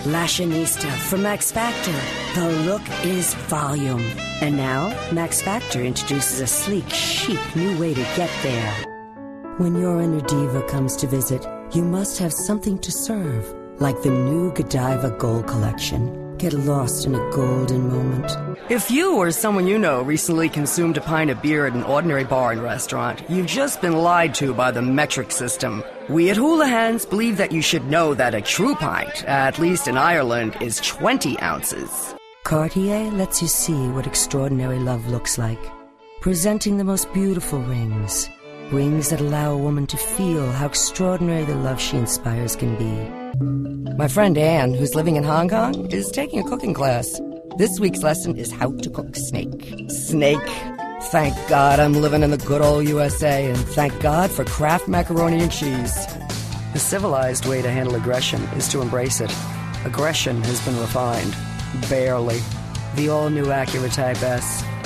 Lashionista from Max Factor. The look is volume. And now, Max Factor introduces a sleek, chic new way to get there. When your inner diva comes to visit, you must have something to serve, like the new Godiva Gold Collection. Get lost in a golden moment. If you or someone you know recently consumed a pint of beer at an ordinary bar and restaurant, you've just been lied to by the metric system. We at Houlihan's believe that you should know that a true pint, at least in Ireland, is 20 ounces. Cartier lets you see what extraordinary love looks like. Presenting the most beautiful rings. Rings that allow a woman to feel how extraordinary the love she inspires can be. My friend Anne, who's living in Hong Kong, is taking a cooking class. This week's lesson is how to cook snake. Snake. Thank God I'm living in the good old USA, and thank God for Kraft macaroni and cheese. The civilized way to handle aggression is to embrace it. Aggression has been refined. Barely. The all-new Acura Type S.